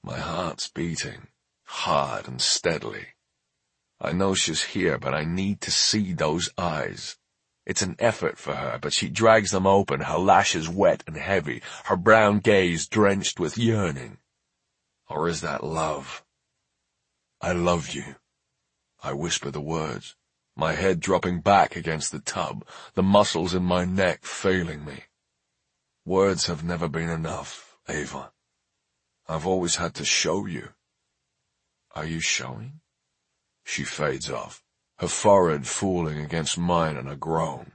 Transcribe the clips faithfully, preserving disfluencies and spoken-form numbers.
My heart's beating, hard and steadily. I know she's here, but I need to see those eyes. It's an effort for her, but she drags them open, her lashes wet and heavy, her brown gaze drenched with yearning. Or is that love? I love you. I whisper the words, my head dropping back against the tub, the muscles in my neck failing me. Words have never been enough, Ava. I've always had to show you. Are you showing? She fades off, her forehead falling against mine in a groan.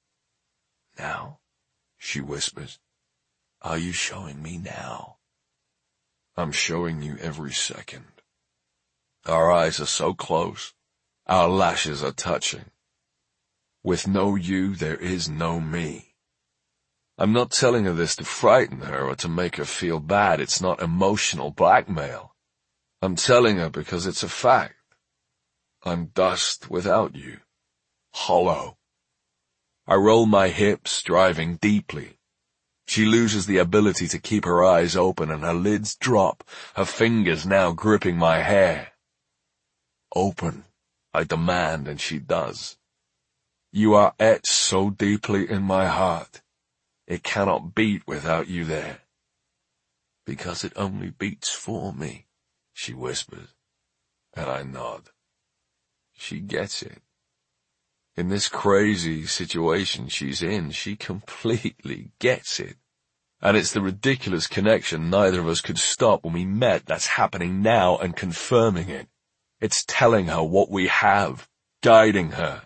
Now, she whispers, are you showing me now? I'm showing you every second. Our eyes are so close, our lashes are touching. With no you, there is no me. I'm not telling her this to frighten her or to make her feel bad. It's not emotional blackmail. I'm telling her because it's a fact. I'm dust without you. Hollow. I roll my hips, driving deeply. She loses the ability to keep her eyes open and her lids drop, her fingers now gripping my hair. Open, I demand, and she does. You are etched so deeply in my heart. It cannot beat without you there. Because it only beats for me, she whispers, and I nod. She gets it. In this crazy situation she's in, she completely gets it. And it's the ridiculous connection neither of us could stop when we met that's happening now and confirming it. It's telling her what we have, guiding her.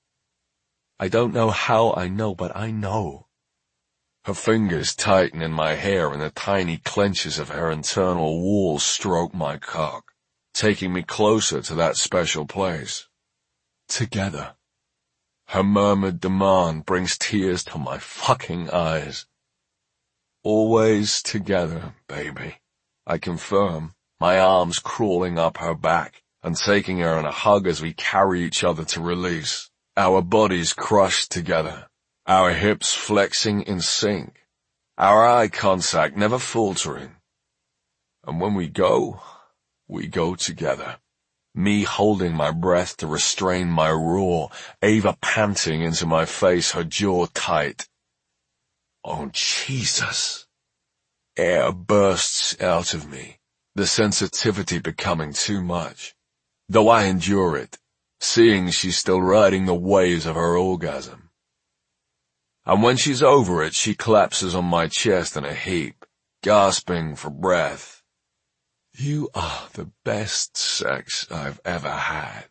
I don't know how I know, but I know. Her fingers tighten in my hair and the tiny clenches of her internal walls stroke my cock, taking me closer to that special place. Together. Her murmured demand brings tears to my fucking eyes. Always together, baby. I confirm, my arms crawling up her back and taking her in a hug as we carry each other to release, our bodies crushed together. Our hips flexing in sync, our eye contact never faltering. And when we go, we go together. Me holding my breath to restrain my roar, Ava panting into my face, her jaw tight. Oh, Jesus. Air bursts out of me, the sensitivity becoming too much. Though I endure it, seeing she's still riding the waves of her orgasm. And when she's over it, she collapses on my chest in a heap, gasping for breath. You are the best sex I've ever had.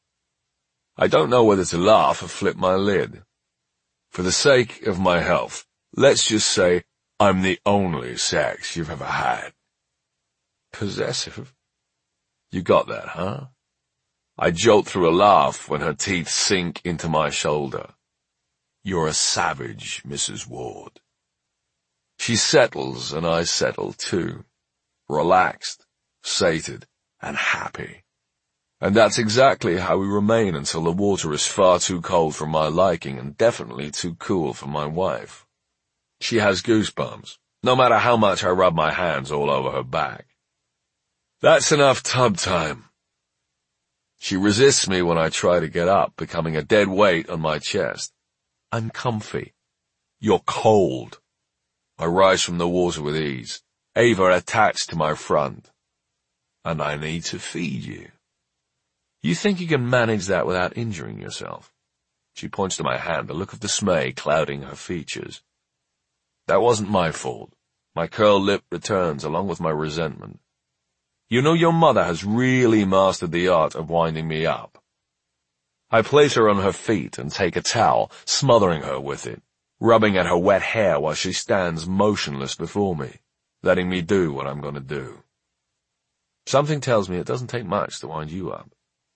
I don't know whether to laugh or flip my lid. For the sake of my health, let's just say I'm the only sex you've ever had. Possessive? You got that, huh? I jolt through a laugh when her teeth sink into my shoulder. You're a savage, Missus Ward. She settles and I settle too, relaxed, sated, and happy. And that's exactly how we remain until the water is far too cold for my liking and definitely too cool for my wife. She has goosebumps, no matter how much I rub my hands all over her back. That's enough tub time. She resists me when I try to get up, becoming a dead weight on my chest. I'm comfy. You're cold. I rise from the water with ease, Ava attached to my front. And I need to feed you. You think you can manage that without injuring yourself? She points to my hand, a look of dismay clouding her features. That wasn't my fault. My curled lip returns along with my resentment. You know your mother has really mastered the art of winding me up. I place her on her feet and take a towel, smothering her with it, rubbing at her wet hair while she stands motionless before me, letting me do what I'm going to do. Something tells me it doesn't take much to wind you up.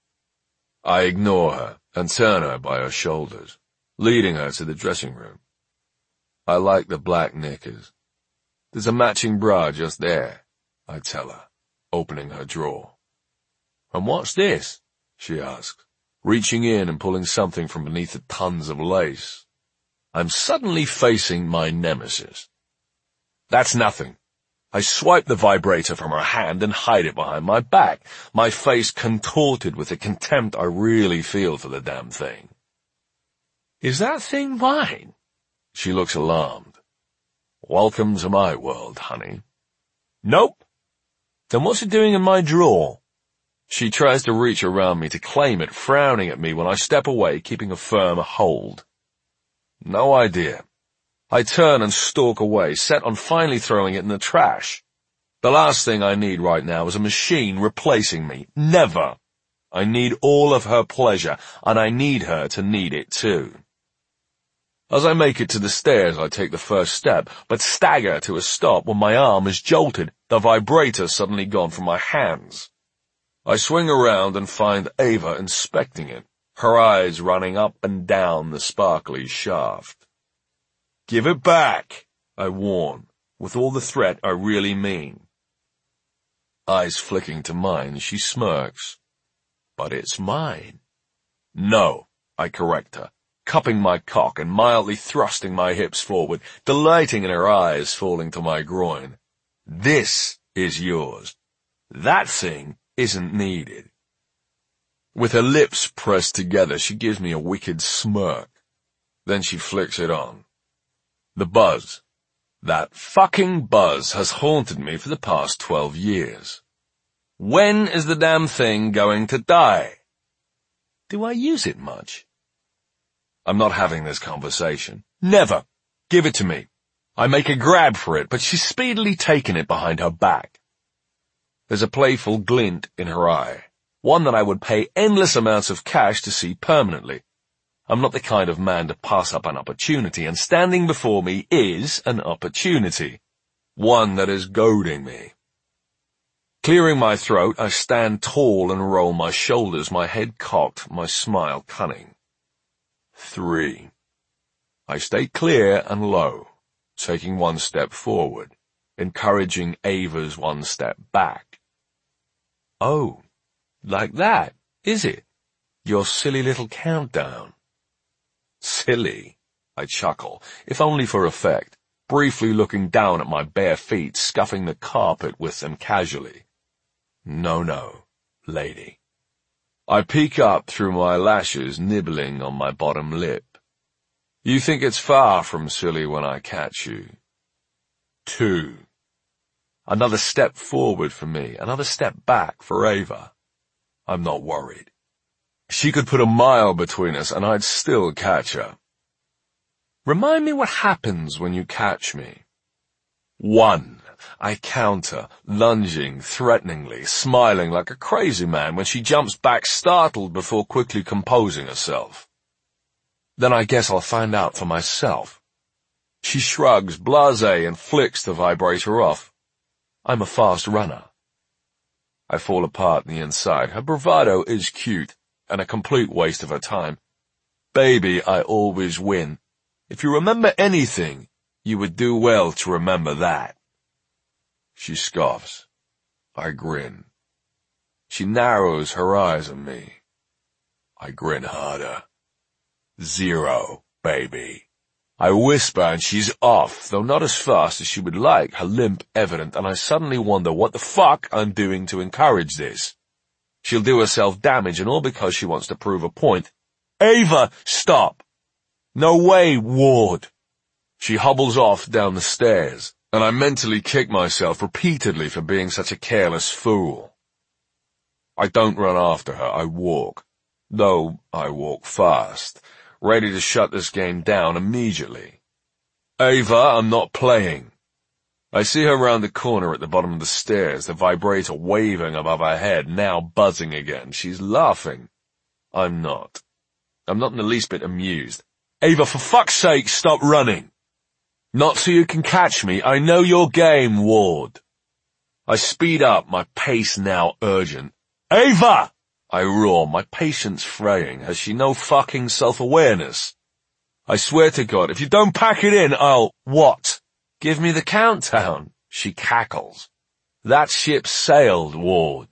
I ignore her and turn her by her shoulders, leading her to the dressing room. I like the black knickers. There's a matching bra just there, I tell her, opening her drawer. And what's this? She asks, reaching in and pulling something from beneath the tons of lace. I'm suddenly facing my nemesis. That's nothing. I swipe the vibrator from her hand and hide it behind my back, my face contorted with the contempt I really feel for the damn thing. Is that thing mine? She looks alarmed. Welcome to my world, honey. Nope. Then what's it doing in my drawer? She tries to reach around me to claim it, frowning at me when I step away, keeping a firm hold. No idea. I turn and stalk away, set on finally throwing it in the trash. The last thing I need right now is a machine replacing me. Never. I need all of her pleasure, and I need her to need it too. As I make it to the stairs, I take the first step, but stagger to a stop when my arm is jolted, the vibrator suddenly gone from my hands. I swing around and find Ava inspecting it, her eyes running up and down the sparkly shaft. Give it back, I warn, with all the threat I really mean. Eyes flicking to mine, she smirks. But it's mine. No, I correct her, cupping my cock and mildly thrusting my hips forward, delighting in her eyes falling to my groin. This is yours. That thing isn't needed. With her lips pressed together, she gives me a wicked smirk. Then she flicks it on. The buzz. That fucking buzz has haunted me for the past twelve years. When is the damn thing going to die? Do I use it much? I'm not having this conversation. Never. Give it to me. I make a grab for it, but she's speedily taken it behind her back. There's a playful glint in her eye, one that I would pay endless amounts of cash to see permanently. I'm not the kind of man to pass up an opportunity, and standing before me is an opportunity, one that is goading me. Clearing my throat, I stand tall and roll my shoulders, my head cocked, my smile cunning. Three. I stay clear and low, taking one step forward, encouraging Ava's one step back. Oh, like that, is it? Your silly little countdown. Silly, I chuckle, if only for effect, briefly looking down at my bare feet, scuffing the carpet with them casually. No, no, lady. I peek up through my lashes, nibbling on my bottom lip. You think it's far from silly when I catch you. Two. Another step forward for me, another step back for Ava. I'm not worried. She could put a mile between us and I'd still catch her. Remind me what happens when you catch me. One. I counter, lunging threateningly, smiling like a crazy man when she jumps back startled before quickly composing herself. Then I guess I'll find out for myself. She shrugs, blasé, and flicks the vibrator off. I'm a fast runner. I fall apart on the inside. Her bravado is cute, and a complete waste of her time. Baby, I always win. If you remember anything, you would do well to remember that. She scoffs. I grin. She narrows her eyes on me. I grin harder. Zero, baby. I whisper and she's off, though not as fast as she would like, her limp evident, and I suddenly wonder what the fuck I'm doing to encourage this. She'll do herself damage, and all because she wants to prove a point. Ava, stop! No way, Ward! She hobbles off down the stairs, and I mentally kick myself repeatedly for being such a careless fool. I don't run after her, I walk. Though I walk fast, ready to shut this game down immediately. Ava, I'm not playing. I see her round the corner at the bottom of the stairs, the vibrator waving above her head, now buzzing again. She's laughing. I'm not. I'm not in the least bit amused. Ava, for fuck's sake, stop running. Not so you can catch me. I know your game, Ward. I speed up, my pace now urgent. Ava! I roar, my patience fraying. Has she no fucking self-awareness? I swear to God, if you don't pack it in, I'll... What? Give me the countdown. She cackles. That ship sailed, Ward.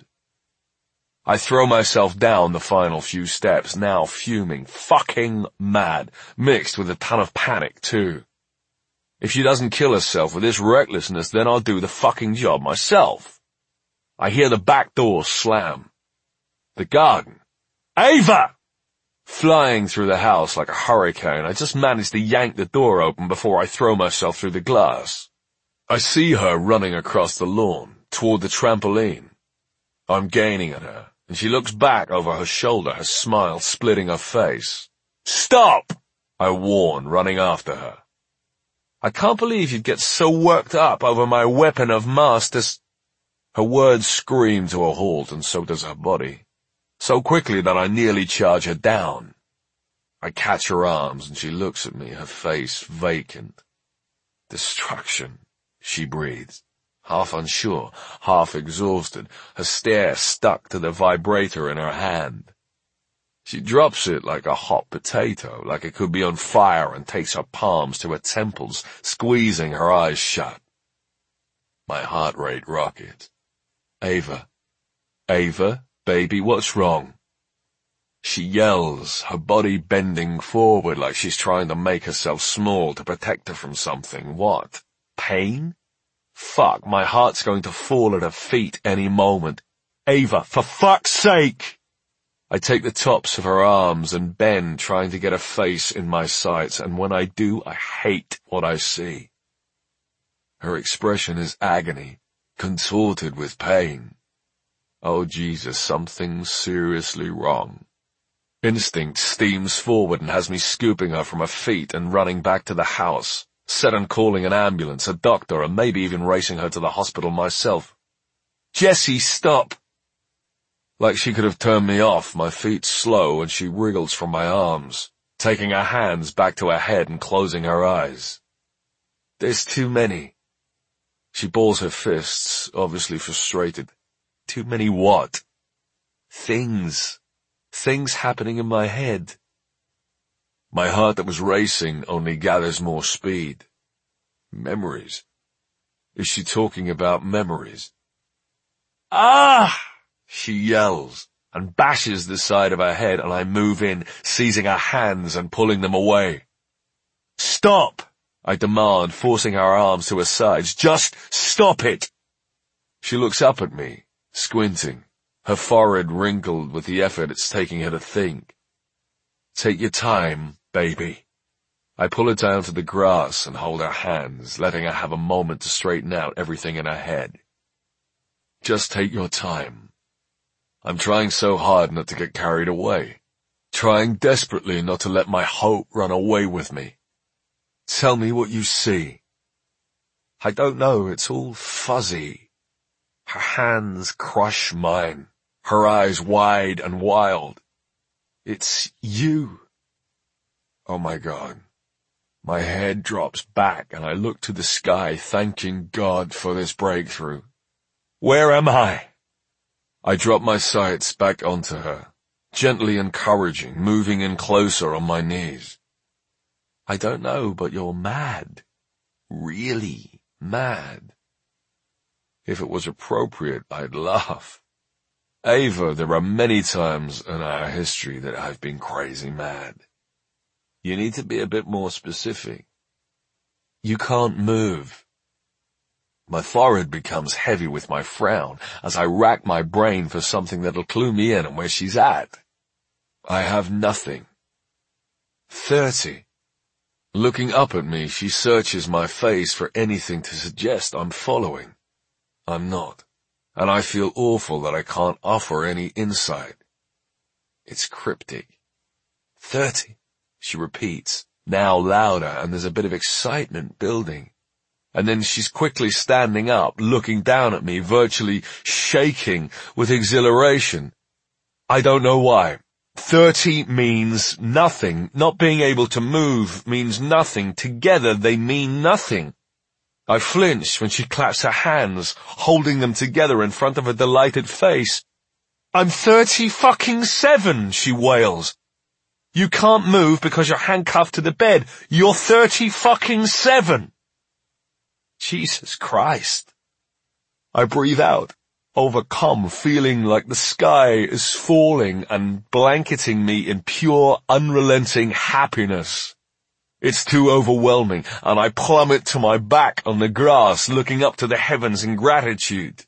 I throw myself down the final few steps, now fuming, fucking mad, mixed with a ton of panic, too. If she doesn't kill herself with this recklessness, then I'll do the fucking job myself. I hear the back door slam. The garden. Ava! Flying through the house like a hurricane, I just manage to yank the door open before I throw myself through the glass. I see her running across the lawn, toward the trampoline. I'm gaining on her, and she looks back over her shoulder, her smile splitting her face. Stop! I warn, running after her. I can't believe you'd get so worked up over my weapon of mass as... Her words scream to a halt, and so does her body. So quickly that I nearly charge her down. I catch her arms, and she looks at me, her face vacant. Destruction, she breathes, half unsure, half exhausted, her stare stuck to the vibrator in her hand. She drops it like a hot potato, like it could be on fire, and takes her palms to her temples, squeezing her eyes shut. My heart rate rockets. Ava. Ava, baby, what's wrong? She yells, her body bending forward like she's trying to make herself small to protect her from something. What? Pain? Fuck, my heart's going to fall at her feet any moment. Ava, for fuck's sake! I take the tops of her arms and bend, trying to get her face in my sights, and when I do, I hate what I see. Her expression is agony, contorted with pain. Oh, Jesus, something's seriously wrong. Instinct steams forward and has me scooping her from her feet and running back to the house, set on calling an ambulance, a doctor, and maybe even racing her to the hospital myself. Jessie, stop! Like she could have turned me off, my feet slow, and she wriggles from my arms, taking her hands back to her head and closing her eyes. There's too many. She balls her fists, obviously frustrated. Too many what? Things. Things happening in my head. My heart that was racing only gathers more speed. Memories. Is she talking about memories? Ah! She yells and bashes the side of her head, and I move in, seizing her hands and pulling them away. Stop! I demand, forcing her arms to her sides. Just stop it! She looks up at me, squinting, her forehead wrinkled with the effort it's taking her to think. Take your time, baby. I pull her down to the grass and hold her hands, letting her have a moment to straighten out everything in her head. Just take your time. I'm trying so hard not to get carried away, trying desperately not to let my hope run away with me. Tell me what you see. I don't know, it's all fuzzy. Her hands crush mine, her eyes wide and wild. It's you. Oh my God. My head drops back and I look to the sky, thanking God for this breakthrough. Where am I? I drop my sights back onto her, gently encouraging, moving in closer on my knees. I don't know, but you're mad. Really mad. If it was appropriate, I'd laugh. Ava, there are many times in our history that I've been crazy mad. You need to be a bit more specific. You can't move. My forehead becomes heavy with my frown as I rack my brain for something that'll clue me in on where she's at. I have nothing. Thirty. Looking up at me, she searches my face for anything to suggest I'm following. I'm not, and I feel awful that I can't offer any insight. It's cryptic. Thirty, she repeats, now louder, and there's a bit of excitement building. And then she's quickly standing up, looking down at me, virtually shaking with exhilaration. I don't know why. Thirty means nothing. Not being able to move means nothing. Together they mean nothing. I flinch when she claps her hands, holding them together in front of a delighted face. I'm thirty fucking seven, she wails. You can't move because you're handcuffed to the bed. You're thirty fucking seven. Jesus Christ. I breathe out, overcome, feeling like the sky is falling and blanketing me in pure, unrelenting happiness. It's too overwhelming, and I plummet to my back on the grass, looking up to the heavens in gratitude.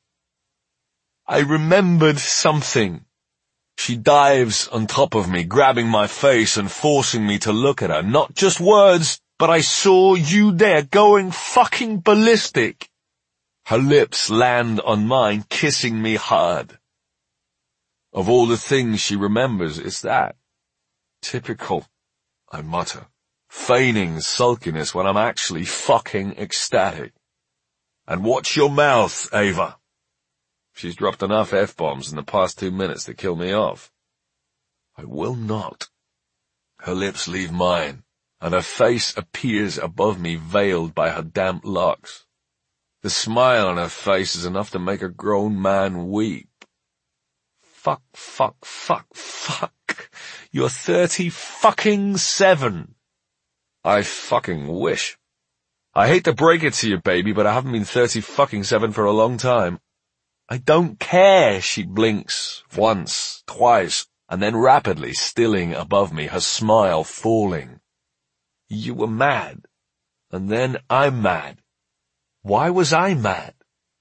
I remembered something. She dives on top of me, grabbing my face and forcing me to look at her. Not just words, but I saw you there, going fucking ballistic. Her lips land on mine, kissing me hard. Of all the things she remembers, it's that. Typical, I mutter, feigning sulkiness when I'm actually fucking ecstatic. And watch your mouth, Ava. She's dropped enough F-bombs in the past two minutes to kill me off. I will not. Her lips leave mine, and her face appears above me, veiled by her damp locks. The smile on her face is enough to make a grown man weep. Fuck, fuck, fuck, fuck. You're thirty fucking seven. I fucking wish. I hate to break it to you, baby, but I haven't been thirty fucking seven for a long time. I don't care, she blinks, once, twice, and then rapidly stilling above me, her smile falling. You were mad, and then I'm mad. Why was I mad?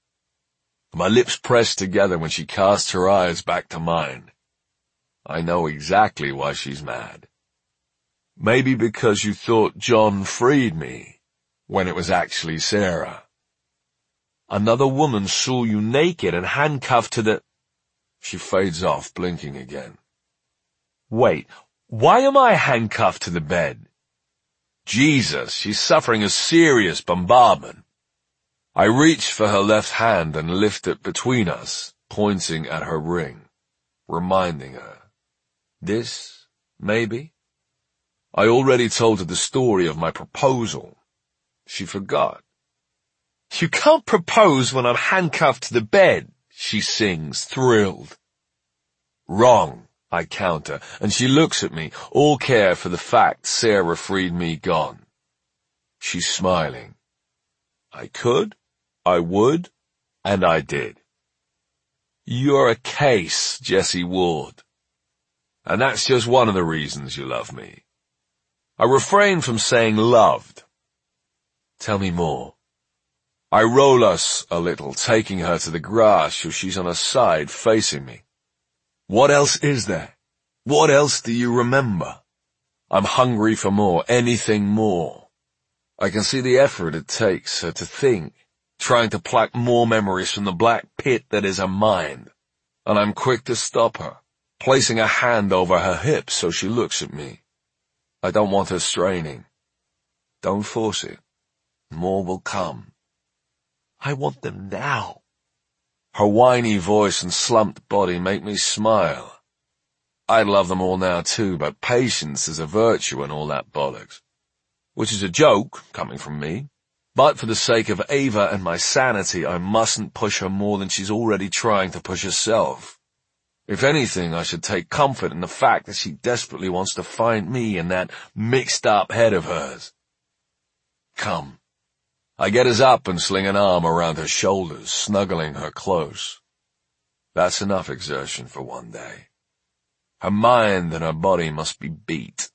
My lips pressed together when she cast her eyes back to mine. I know exactly why she's mad. Maybe because you thought John freed me, when it was actually Sarah. Another woman saw you naked and handcuffed to the... She fades off, blinking again. Wait, why am I handcuffed to the bed? Jesus, she's suffering a serious bombardment. I reach for her left hand and lift it between us, pointing at her ring, reminding her. This, maybe? I already told her the story of my proposal. She forgot. You can't propose when I'm handcuffed to the bed, she sings, thrilled. Wrong, I counter, and she looks at me, all care for the fact Sarah freed me gone. She's smiling. I could, I would, and I did. You're a case, Jessie Ward. And that's just one of the reasons you love me. I refrain from saying loved. Tell me more. I roll us a little, taking her to the grass so she's on her side, facing me. What else is there? What else do you remember? I'm hungry for more, anything more. I can see the effort it takes her to think, trying to pluck more memories from the black pit that is her mind. And I'm quick to stop her, placing a hand over her hips so she looks at me. I don't want her straining. Don't force it. More will come. I want them now. Her whiny voice and slumped body make me smile. I'd love them all now too, but patience is a virtue and all that bollocks. Which is a joke, coming from me. But for the sake of Ava and my sanity, I mustn't push her more than she's already trying to push herself. If anything, I should take comfort in the fact that she desperately wants to find me in that mixed-up head of hers. Come. I get us up and sling an arm around her shoulders, snuggling her close. That's enough exertion for one day. Her mind and her body must be beat.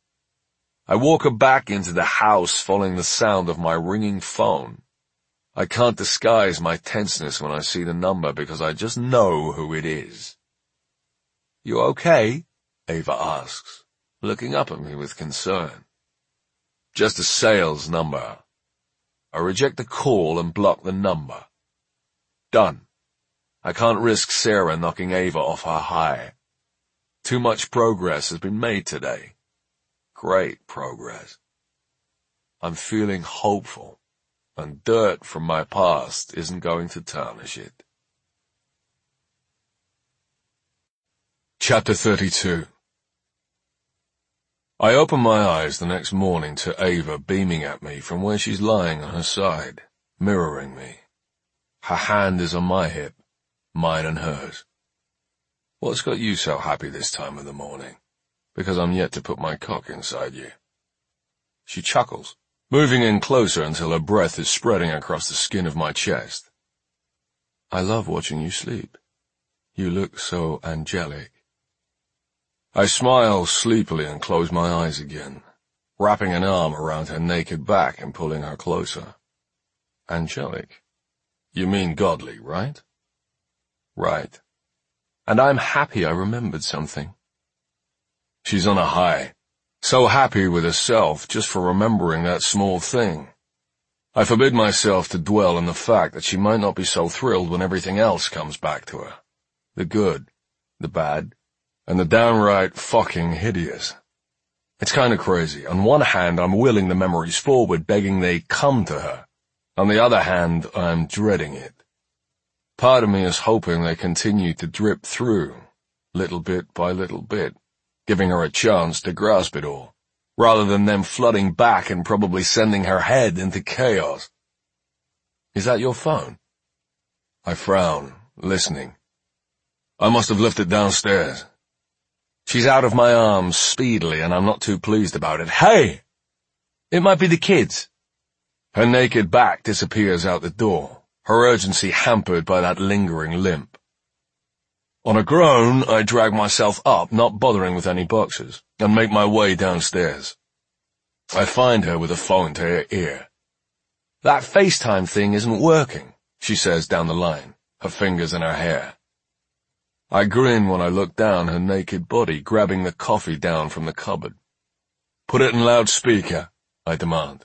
I walk her back into the house, following the sound of my ringing phone. I can't disguise my tenseness when I see the number because I just know who it is. You okay? Ava asks, looking up at me with concern. Just a sales number. I reject the call and block the number. Done. I can't risk Sarah knocking Ava off her high. Too much progress has been made today. Great progress. I'm feeling hopeful, and dirt from my past isn't going to tarnish it. Chapter thirty-two. I open my eyes the next morning to Ava beaming at me from where she's lying on her side, mirroring me. Her hand is on my hip, mine and hers. What's got you so happy this time of the morning? Because I'm yet to put my cock inside you. She chuckles, moving in closer until her breath is spreading across the skin of my chest. I love watching you sleep. You look so angelic. I smile sleepily and close my eyes again, wrapping an arm around her naked back and pulling her closer. Angelic. You mean godly, right? Right. And I'm happy I remembered something. She's on a high. So happy with herself just for remembering that small thing. I forbid myself to dwell on the fact that she might not be so thrilled when everything else comes back to her. The good, the bad, and the downright fucking hideous. It's kinda crazy. On one hand, I'm willing the memories forward, begging they come to her. On the other hand, I'm dreading it. Part of me is hoping they continue to drip through, little bit by little bit, giving her a chance to grasp it all, rather than them flooding back and probably sending her head into chaos. Is that your phone? I frown, listening. I must have left it downstairs. She's out of my arms speedily, and I'm not too pleased about it. Hey! It might be the kids. Her naked back disappears out the door, her urgency hampered by that lingering limp. On a groan, I drag myself up, not bothering with any boxes, and make my way downstairs. I find her with a phone to her ear. That FaceTime thing isn't working, she says down the line, her fingers in her hair. I grin when I look down her naked body, grabbing the coffee down from the cupboard. Put it in loudspeaker, I demand.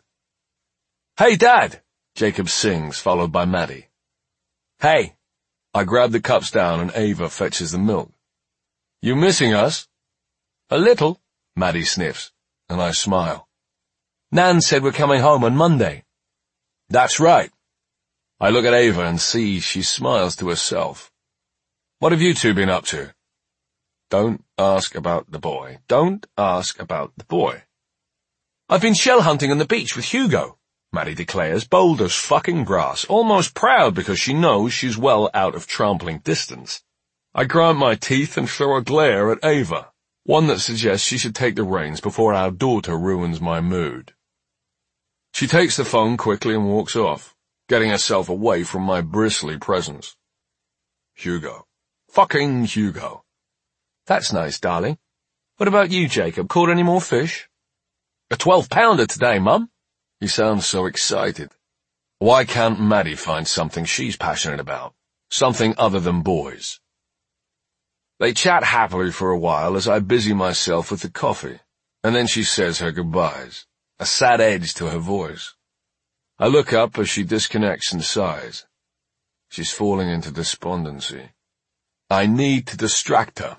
Hey, Dad, Jacob sings, followed by Maddie. Hey. I grab the cups down and Ava fetches the milk. You missing us? A little, Maddie sniffs, and I smile. Nan said we're coming home on Monday. That's right. I look at Ava and see she smiles to herself. What have you two been up to? Don't ask about the boy. Don't ask about the boy. I've been shell hunting on the beach with Hugo, Maddie declares, bold as fucking brass, almost proud because she knows she's well out of trampling distance. I grind my teeth and throw a glare at Ava, one that suggests she should take the reins before our daughter ruins my mood. She takes the phone quickly and walks off, getting herself away from my bristly presence. Hugo. Fucking Hugo. That's nice, darling. What about you, Jacob? Caught any more fish? A twelve-pounder today, Mum. He sounds so excited. Why can't Maddie find something she's passionate about? Something other than boys? They chat happily for a while as I busy myself with the coffee, and then she says her goodbyes, a sad edge to her voice. I look up as she disconnects and sighs. She's falling into despondency. I need to distract her.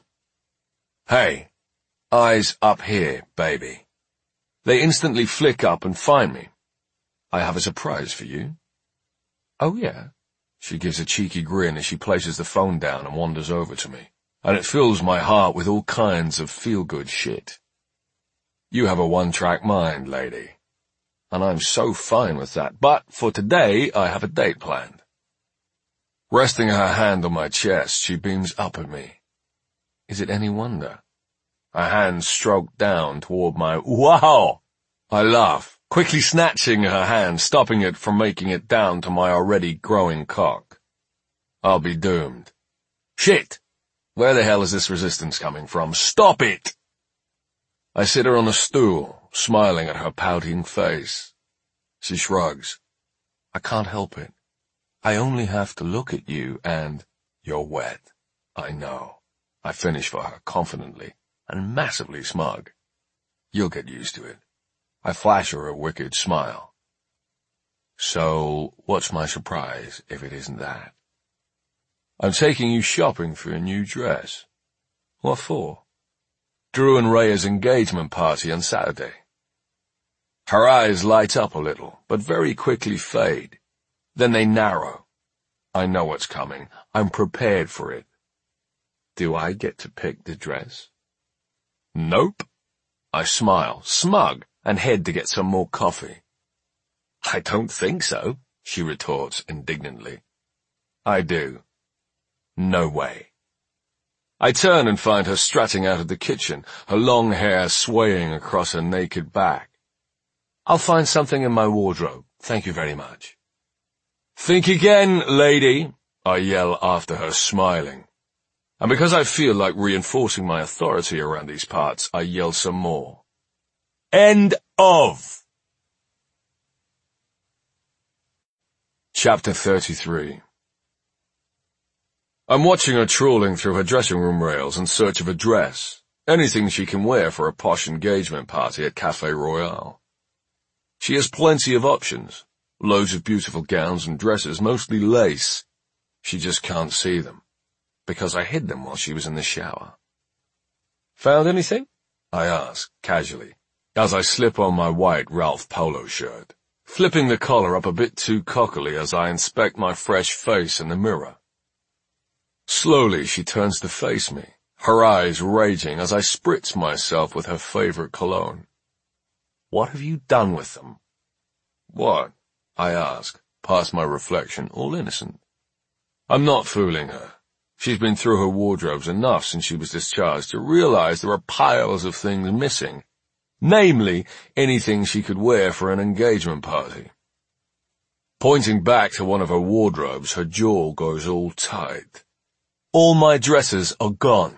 Hey, eyes up here, baby. They instantly flick up and find me. I have a surprise for you. Oh, yeah? She gives a cheeky grin as she places the phone down and wanders over to me, and it fills my heart with all kinds of feel-good shit. You have a one-track mind, lady, and I'm so fine with that, but for today I have a date planned. Resting her hand on my chest, she beams up at me. Is it any wonder? Her hand stroked down toward my wow. I laugh, quickly snatching her hand, stopping it from making it down to my already growing cock. I'll be doomed. Shit! Where the hell is this resistance coming from? Stop it! I sit her on a stool, smiling at her pouting face. She shrugs. I can't help it. I only have to look at you and you're wet. I know. I finish for her confidently and massively smug. You'll get used to it. I flash her a wicked smile. So, what's my surprise if it isn't that? I'm taking you shopping for a new dress. What for? Drew and Raya's engagement party on Saturday. Her eyes light up a little, but very quickly fade. Then they narrow. I know what's coming. I'm prepared for it. Do I get to pick the dress? Nope. I smile, smug, and head to get some more coffee. I don't think so, she retorts indignantly. I do. No way. I turn and find her strutting out of the kitchen, her long hair swaying across her naked back. I'll find something in my wardrobe, thank you very much. Think again, lady, I yell after her, smiling. And because I feel like reinforcing my authority around these parts, I yell some more. End of. Chapter thirty-three. I'm watching her trawling through her dressing room rails in search of a dress, anything she can wear for a posh engagement party at Cafe Royale. She has plenty of options, loads of beautiful gowns and dresses, mostly lace. She just can't see them, because I hid them while she was in the shower. Found anything? I ask, casually, as I slip on my white Ralph polo shirt, flipping the collar up a bit too cockily as I inspect my fresh face in the mirror. Slowly she turns to face me, her eyes raging as I spritz myself with her favorite cologne. What have you done with them? What? I ask, past my reflection, all innocent. I'm not fooling her. She's been through her wardrobes enough since she was discharged to realize there are piles of things missing, namely, anything she could wear for an engagement party. Pointing back to one of her wardrobes, her jaw goes all tight. All my dresses are gone.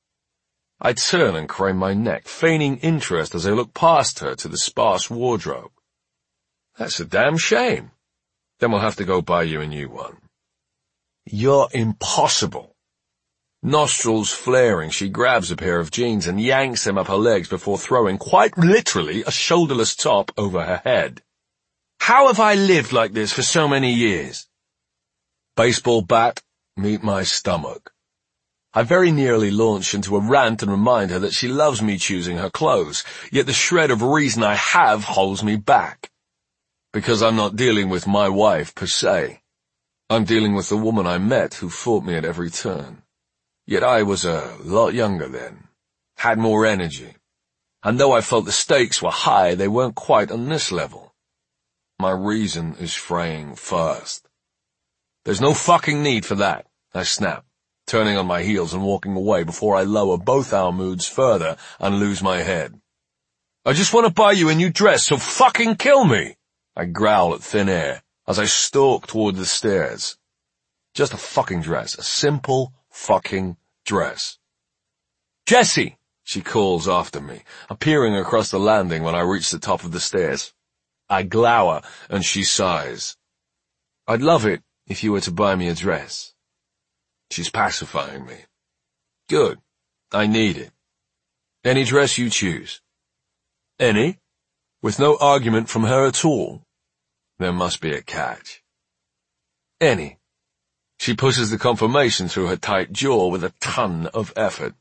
I turn and crane my neck, feigning interest as I look past her to the sparse wardrobe. That's a damn shame. Then we'll have to go buy you a new one. You're impossible. Nostrils flaring, she grabs a pair of jeans and yanks them up her legs before throwing, quite literally, a shoulderless top over her head. How have I lived like this for so many years? Baseball bat, meet my stomach. I very nearly launch into a rant and remind her that she loves me choosing her clothes, yet the shred of reason I have holds me back. Because I'm not dealing with my wife per se. I'm dealing with the woman I met who fought me at every turn. Yet I was a lot younger then, had more energy, and though I felt the stakes were high, they weren't quite on this level. My reason is fraying fast. There's no fucking need for that, I snap, turning on my heels and walking away before I lower both our moods further and lose my head. I just want to buy you a new dress, so fucking kill me! I growl at thin air as I stalk toward the stairs. Just a fucking dress, a simple fucking dress. Jessie, she calls after me, appearing across the landing when I reach the top of the stairs. I glower and she sighs. I'd love it if you were to buy me a dress. She's pacifying me. Good. I need it. Any dress you choose. Any? With no argument from her at all. There must be a catch. Any. She pushes the confirmation through her tight jaw with a ton of effort.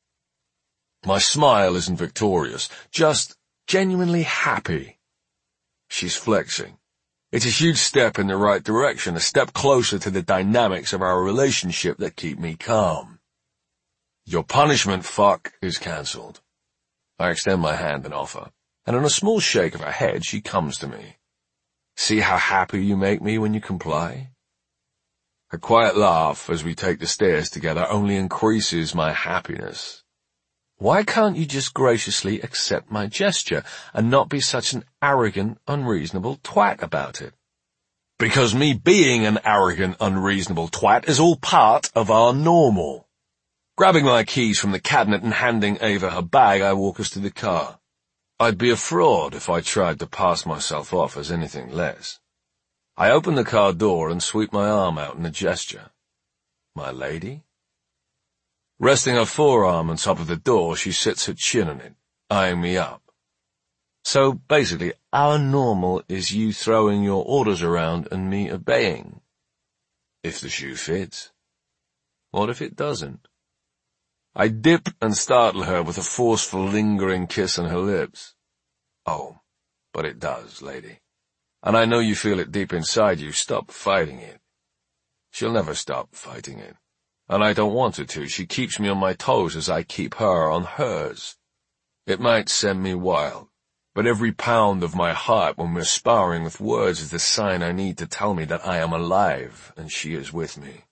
My smile isn't victorious, just genuinely happy. She's flexing. It's a huge step in the right direction, a step closer to the dynamics of our relationship that keep me calm. Your punishment, fuck, is cancelled. I extend my hand and offer, and in a small shake of her head she comes to me. See how happy you make me when you comply? Her quiet laugh as we take the stairs together only increases my happiness. Why can't you just graciously accept my gesture and not be such an arrogant, unreasonable twat about it? Because me being an arrogant, unreasonable twat is all part of our normal. Grabbing my keys from the cabinet and handing Ava her bag, I walk us to the car. I'd be a fraud if I tried to pass myself off as anything less. I open the car door and sweep my arm out in a gesture. My lady? Resting her forearm on top of the door, she sits her chin on it, eyeing me up. So, basically, our normal is you throwing your orders around and me obeying. If the shoe fits. What if it doesn't? I dip and startle her with a forceful, lingering kiss on her lips. Oh, but it does, lady. And I know you feel it deep inside you. Stop fighting it. She'll never stop fighting it. And I don't want her to. She keeps me on my toes as I keep her on hers. It might send me wild, but every pound of my heart when we're sparring with words is the sign I need to tell me that I am alive and she is with me.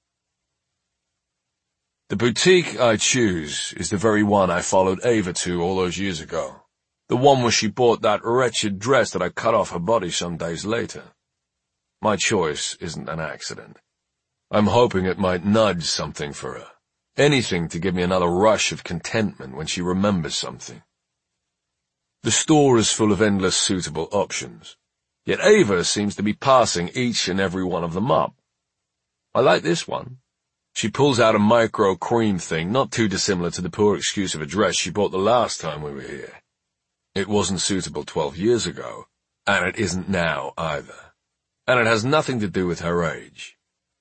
The boutique I choose is the very one I followed Ava to all those years ago. The one where she bought that wretched dress that I cut off her body some days later. My choice isn't an accident. I'm hoping it might nudge something for her. Anything to give me another rush of contentment when she remembers something. The store is full of endless suitable options, yet Ava seems to be passing each and every one of them up. I like this one. She pulls out a micro cream thing, not too dissimilar to the poor excuse of a dress she bought the last time we were here. It wasn't suitable twelve years ago, and it isn't now either. And it has nothing to do with her age.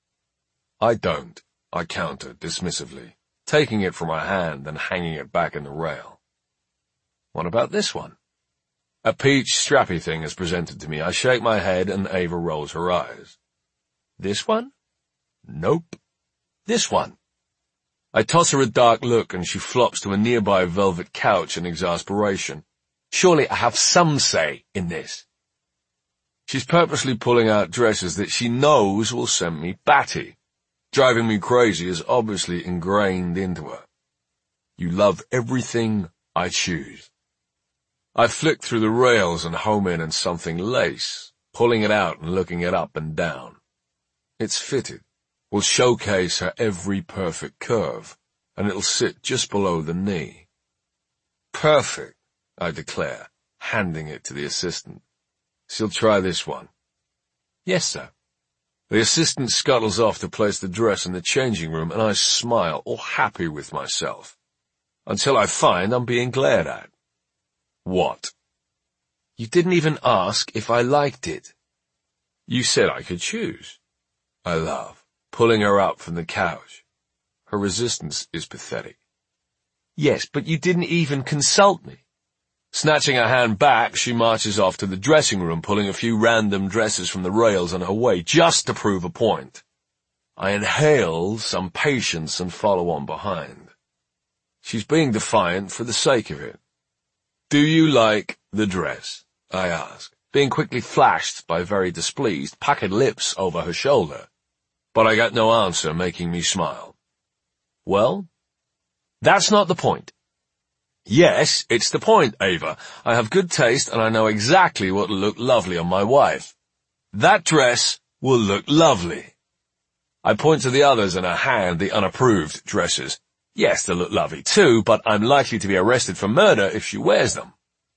I don't, I countered dismissively, taking it from her hand and hanging it back in the rail. What about this one? A peach strappy thing is presented to me. I shake my head and Ava rolls her eyes. This one? Nope. This one. I toss her a dark look and she flops to a nearby velvet couch in exasperation. Surely I have some say in this. She's purposely pulling out dresses that she knows will send me batty. Driving me crazy is obviously ingrained into her. You love everything I choose. I flick through the rails and home in on something lace, pulling it out and looking it up and down. It's fitted, will showcase her every perfect curve, and it'll sit just below the knee. Perfect, I declare, handing it to the assistant. She'll try this one. Yes, sir. The assistant scuttles off to place the dress in the changing room, and I smile, all happy with myself, until I find I'm being glared at. What? You didn't even ask if I liked it. You said I could choose. I laugh, pulling her up from the couch. Her resistance is pathetic. Yes, but you didn't even consult me. Snatching her hand back, she marches off to the dressing room, pulling a few random dresses from the rails on her way, just to prove a point. I inhale some patience and follow on behind. She's being defiant for the sake of it. Do you like the dress? I ask, being quickly flashed by very displeased, puckered lips over her shoulder. But I got no answer, making me smile. Well, that's not the point. Yes, it's the point, Ava. I have good taste and I know exactly what will look lovely on my wife. That dress will look lovely. I point to the others in her hand, the unapproved dresses. Yes, they'll look lovely too, but I'm likely to be arrested for murder if she wears them.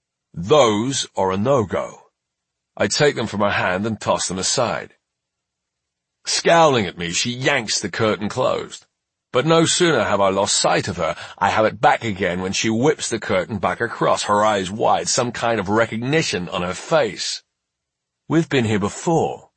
Those are a no-go. I take them from her hand and toss them aside. Scowling at me, she yanks the curtain closed. But no sooner have I lost sight of her, I have it back again when she whips the curtain back across, her eyes wide, some kind of recognition on her face. We've been here before.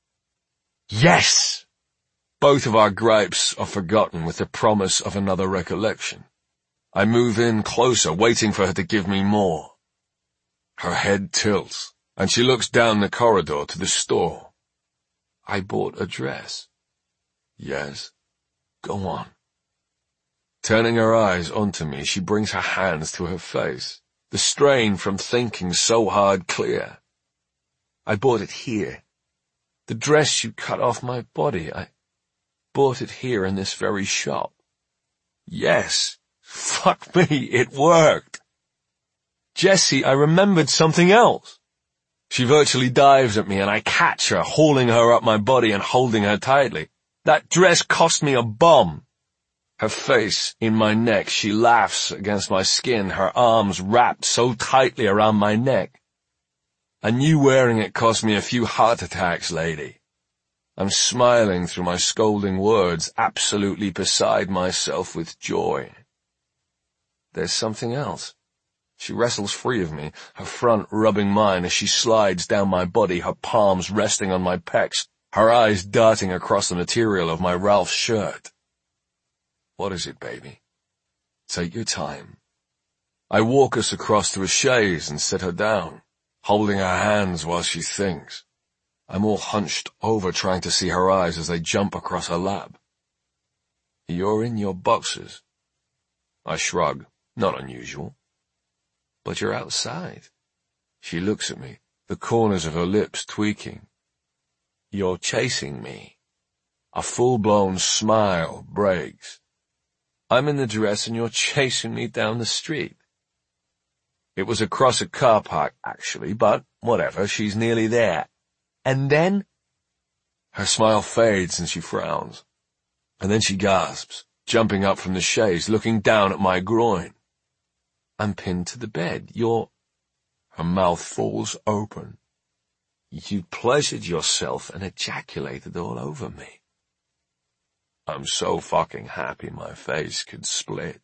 Yes! Both of our gripes are forgotten with the promise of another recollection. I move in closer, waiting for her to give me more. Her head tilts, and she looks down the corridor to the store. I bought a dress. Yes, go on. Turning her eyes onto me, she brings her hands to her face, the strain from thinking so hard clear. I bought it here. The dress you cut off my body, I bought it here in this very shop. Yes, fuck me, it worked. Jessie, I remembered something else. She virtually dives at me and I catch her, hauling her up my body and holding her tightly. That dress cost me a bomb. Her face in my neck, she laughs against my skin, her arms wrapped so tightly around my neck. I knew wearing it cost me a few heart attacks, lady. I'm smiling through my scolding words, absolutely beside myself with joy. There's something else. She wrestles free of me, her front rubbing mine as she slides down my body, her palms resting on my pecs, her eyes darting across the material of my Ralph's shirt. What is it, baby? Take your time. I walk us across to a chaise and sit her down, holding her hands while she thinks. I'm all hunched over trying to see her eyes as they jump across her lap. You're in your boxers. I shrug, not unusual. But you're outside. She looks at me, the corners of her lips tweaking. You're chasing me. A full-blown smile breaks. I'm in the dress and you're chasing me down the street. It was across a car park, actually, but whatever, she's nearly there. And then? Her smile fades and she frowns. And then she gasps, jumping up from the chaise, looking down at my groin. I'm pinned to the bed. You're... Her mouth falls open. You pleasured yourself and ejaculated all over me. I'm so fucking happy my face could split.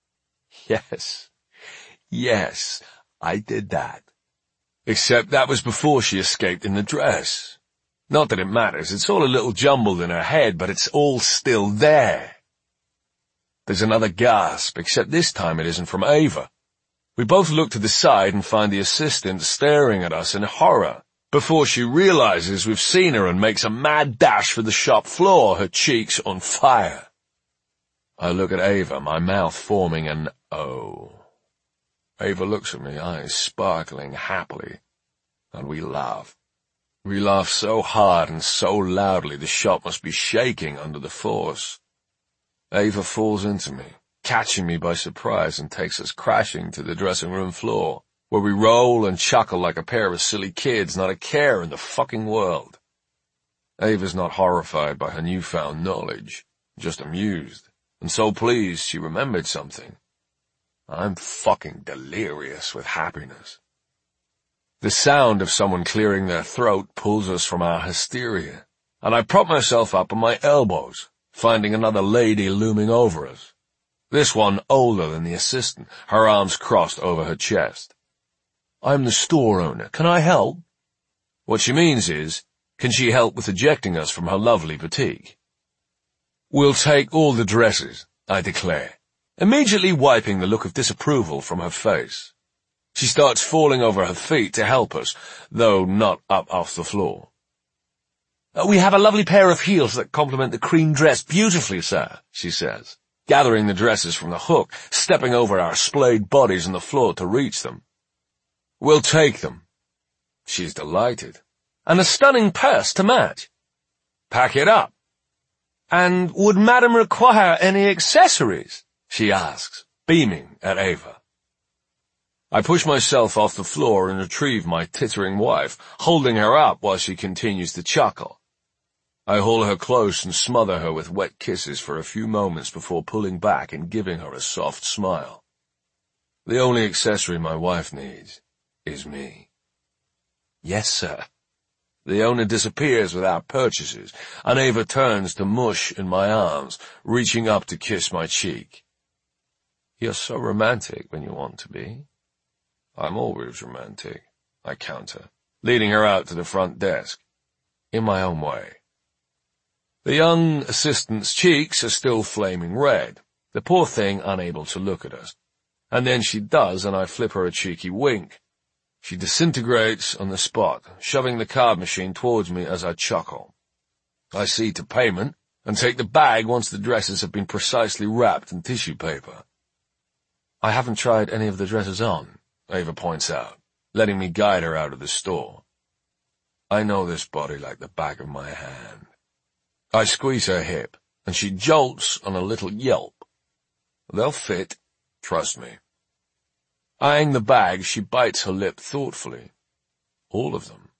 Yes, yes, I did that. Except that was before she escaped in the dress. Not that it matters, it's all a little jumbled in her head, but it's all still there. There's another gasp, except this time it isn't from Ava. We both look to the side and find the assistant staring at us in horror, before she realizes we've seen her and makes a mad dash for the shop floor, her cheeks on fire. I look at Ava, my mouth forming an O. Ava looks at me, eyes sparkling happily, and we laugh. We laugh so hard and so loudly the shop must be shaking under the force. Ava falls into me, catching me by surprise, and takes us crashing to the dressing room floor, where we roll and chuckle like a pair of silly kids, not a care in the fucking world. Ava's not horrified by her newfound knowledge, just amused, and so pleased she remembered something. I'm fucking delirious with happiness. The sound of someone clearing their throat pulls us from our hysteria, and I prop myself up on my elbows, finding another lady looming over us. This one older than the assistant, her arms crossed over her chest. I'm the store owner. Can I help? What she means is, can she help with ejecting us from her lovely boutique? We'll take all the dresses, I declare, immediately wiping the look of disapproval from her face. She starts falling over her feet to help us, though not up off the floor. We have a lovely pair of heels that complement the cream dress beautifully, sir, she says, gathering the dresses from the hook, stepping over our splayed bodies on the floor to reach them. We'll take them. She's delighted. And a stunning purse to match. Pack it up. And would madam require any accessories? She asks, beaming at Ava. I push myself off the floor and retrieve my tittering wife, holding her up while she continues to chuckle. I hold her close and smother her with wet kisses for a few moments before pulling back and giving her a soft smile. The only accessory my wife needs is me. Yes, sir. The owner disappears with our purchases, and Ava turns to mush in my arms, reaching up to kiss my cheek. You're so romantic when you want to be. I'm always romantic, I counter, leading her out to the front desk, in my own way. The young assistant's cheeks are still flaming red, the poor thing unable to look at us. And then she does, and I flip her a cheeky wink. She disintegrates on the spot, shoving the card machine towards me as I chuckle. I see to payment, and take the bag once the dresses have been precisely wrapped in tissue paper. I haven't tried any of the dresses on, Ava points out, letting me guide her out of the store. I know this body like the back of my hand. I squeeze her hip, and she jolts on a little yelp. They'll fit, trust me. Eyeing the bag, she bites her lip thoughtfully. All of them.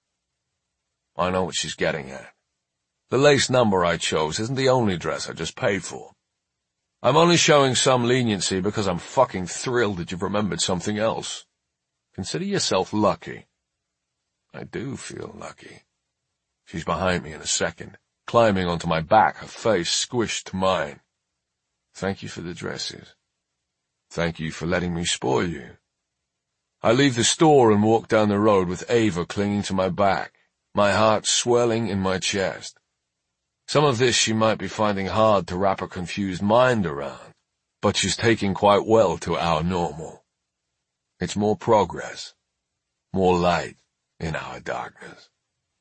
I know what she's getting at. The lace number I chose isn't the only dress I just paid for. I'm only showing some leniency because I'm fucking thrilled that you've remembered something else. Consider yourself lucky. I do feel lucky. She's behind me in a second, climbing onto my back, her face squished to mine. Thank you for the dresses. Thank you for letting me spoil you. I leave the store and walk down the road with Ava clinging to my back, my heart swelling in my chest. Some of this she might be finding hard to wrap her confused mind around, but she's taking quite well to our normal. It's more progress, more light in our darkness.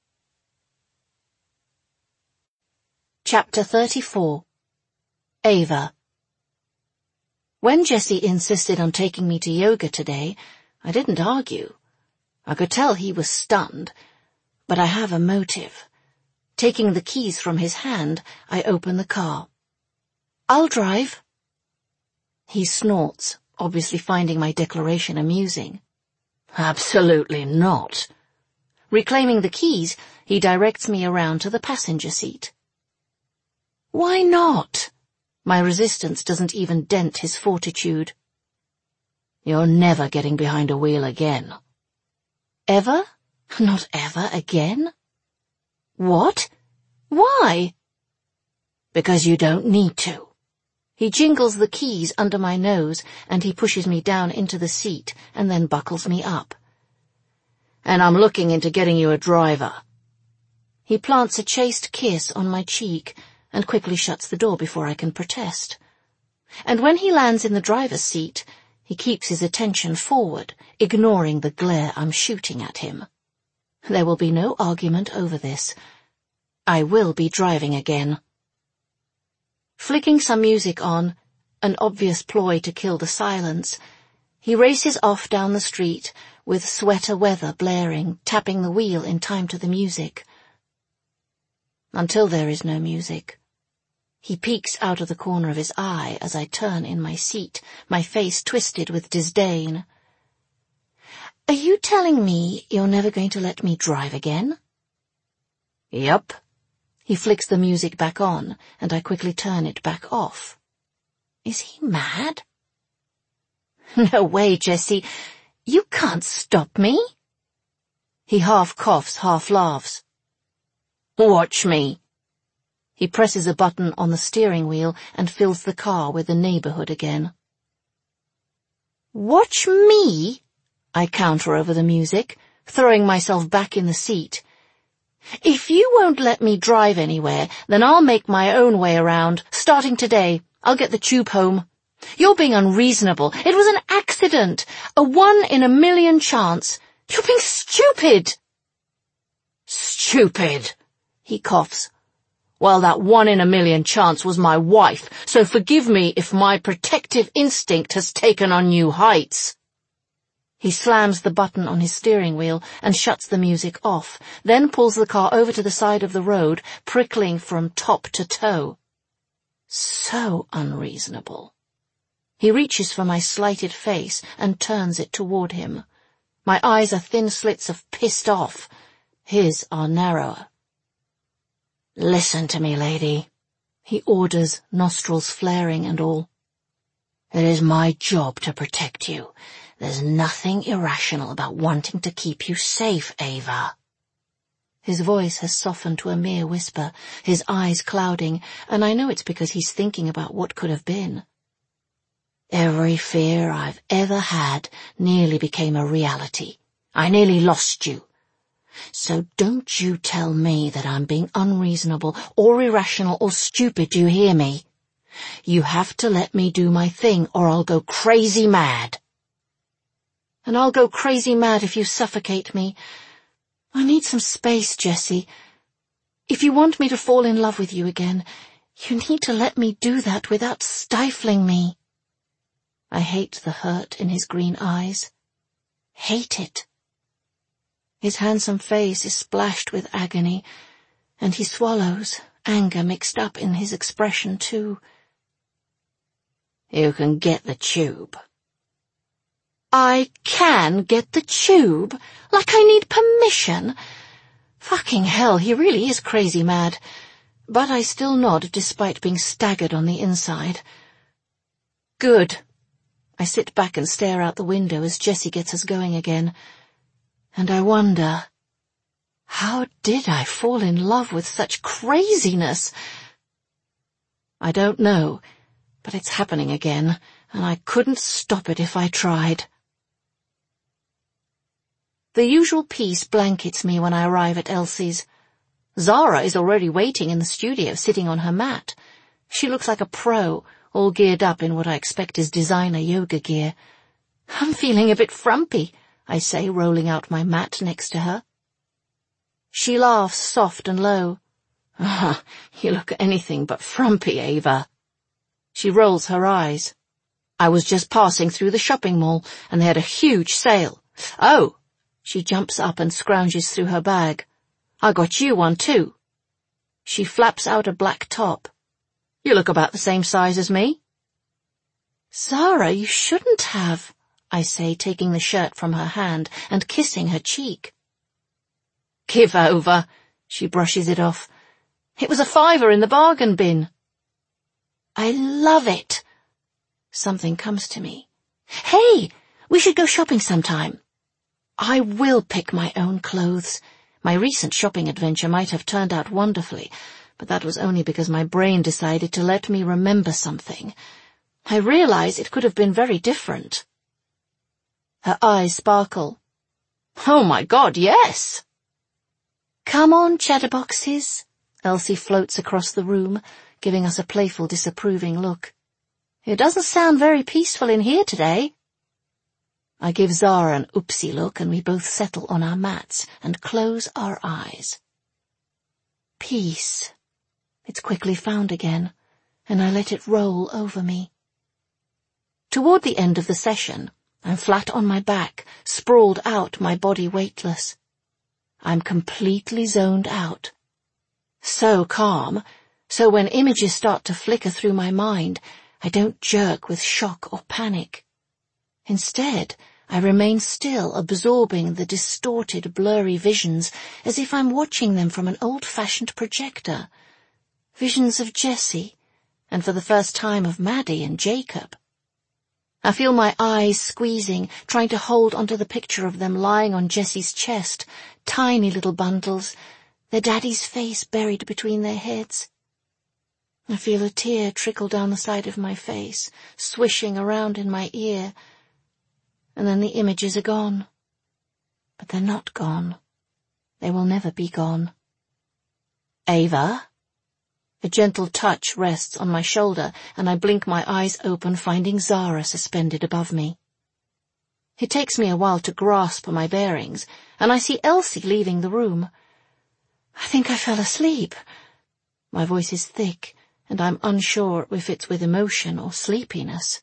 Chapter thirty-four. Ava. When Jesse insisted on taking me to yoga today, I didn't argue. I could tell he was stunned, but I have a motive. Taking the keys from his hand, I open the car. I'll drive. He snorts, obviously finding my declaration amusing. Absolutely not. Reclaiming the keys, he directs me around to the passenger seat. Why not? My resistance doesn't even dent his fortitude. You're never getting behind a wheel again. Ever? Not ever again? What? Why? Because you don't need to. He jingles the keys under my nose, and he pushes me down into the seat and then buckles me up. And I'm looking into getting you a driver. He plants a chaste kiss on my cheek and quickly shuts the door before I can protest. And when he lands in the driver's seat, he keeps his attention forward, ignoring the glare I'm shooting at him. There will be no argument over this. I will be driving again. Flicking some music on, an obvious ploy to kill the silence, he races off down the street with sweater weather blaring, tapping the wheel in time to the music. Until there is no music. He peeks out of the corner of his eye as I turn in my seat, my face twisted with disdain. Are you telling me you're never going to let me drive again? Yup. He flicks the music back on, and I quickly turn it back off. Is he mad? No way, Jessie. You can't stop me. He half coughs, half laughs. Watch me. He presses a button on the steering wheel and fills the car with the neighborhood again. Watch me? I counter over the music, throwing myself back in the seat. If you won't let me drive anywhere, then I'll make my own way around. Starting today, I'll get the tube home. You're being unreasonable. It was an accident. A one in a million chance. You're being stupid. Stupid, he coughs. Well, that one in a million chance was my wife, so forgive me if my protective instinct has taken on new heights. He slams the button on his steering wheel and shuts the music off, then pulls the car over to the side of the road, prickling from top to toe. So unreasonable. He reaches for my slighted face and turns it toward him. My eyes are thin slits of pissed off. His are narrower. Listen to me, lady, he orders, nostrils flaring and all. It is my job to protect you. There's nothing irrational about wanting to keep you safe, Ava. His voice has softened to a mere whisper, his eyes clouding, and I know it's because he's thinking about what could have been. Every fear I've ever had nearly became a reality. I nearly lost you. So don't you tell me that I'm being unreasonable or irrational or stupid, do you hear me? You have to let me do my thing or I'll go crazy mad. And I'll go crazy mad if you suffocate me. I need some space, Jessie. If you want me to fall in love with you again, you need to let me do that without stifling me. I hate the hurt in his green eyes. Hate it. His handsome face is splashed with agony, and he swallows, anger mixed up in his expression too. You can get the tube. I can get the tube? Like I need permission? Fucking hell, he really is crazy mad. But I still nod despite being staggered on the inside. Good. I sit back and stare out the window as Jessie gets us going again. And I wonder, how did I fall in love with such craziness? I don't know, but it's happening again, and I couldn't stop it if I tried. The usual peace blankets me when I arrive at Elsie's. Zara is already waiting in the studio, sitting on her mat. She looks like a pro, all geared up in what I expect is designer yoga gear. I'm feeling a bit frumpy, I say, rolling out my mat next to her. She laughs soft and low. Ah, you look anything but frumpy, Ava. She rolls her eyes. I was just passing through the shopping mall, and they had a huge sale. Oh! She jumps up and scrounges through her bag. I got you one, too. She flaps out a black top. You look about the same size as me. Zara, you shouldn't have, I say, taking the shirt from her hand and kissing her cheek. Give over, she brushes it off. It was a fiver in the bargain bin. I love it. Something comes to me. Hey, we should go shopping sometime. I will pick my own clothes. My recent shopping adventure might have turned out wonderfully, but that was only because my brain decided to let me remember something. I realize it could have been very different. Her eyes sparkle. Oh my God, yes! Come on, chatterboxes. Elsie floats across the room, giving us a playful, disapproving look. It doesn't sound very peaceful in here today. I give Zara an oopsie look, and we both settle on our mats and close our eyes. Peace. It's quickly found again, and I let it roll over me. Toward the end of the session, I'm flat on my back, sprawled out, my body weightless. I'm completely zoned out. So calm, so when images start to flicker through my mind, I don't jerk with shock or panic. Instead, I remain still, absorbing the distorted, blurry visions as if I'm watching them from an old-fashioned projector. Visions of Jessie, and for the first time of Maddie and Jacob. I feel my eyes squeezing, trying to hold onto the picture of them lying on Jessie's chest, tiny little bundles, their daddy's face buried between their heads. I feel a tear trickle down the side of my face, swishing around in my ear, and then the images are gone. But they're not gone. They will never be gone. Ava? A gentle touch rests on my shoulder, and I blink my eyes open, finding Zara suspended above me. It takes me a while to grasp my bearings, and I see Elsie leaving the room. I think I fell asleep. My voice is thick, and I'm unsure if it's with emotion or sleepiness.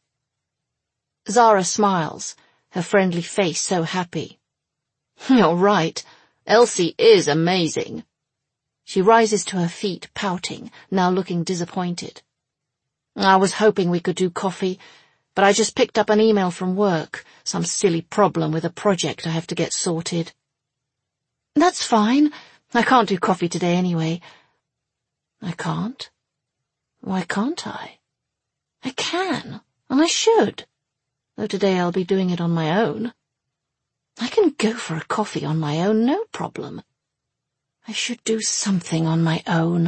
Zara smiles, her friendly face so happy. You're right. Elsie is amazing. She rises to her feet, pouting, now looking disappointed. I was hoping we could do coffee, but I just picked up an email from work, some silly problem with a project I have to get sorted. That's fine. I can't do coffee today anyway. I can't? Why can't I? I can, and I should, though today I'll be doing it on my own. I can go for a coffee on my own, no problem. I should do something on my own.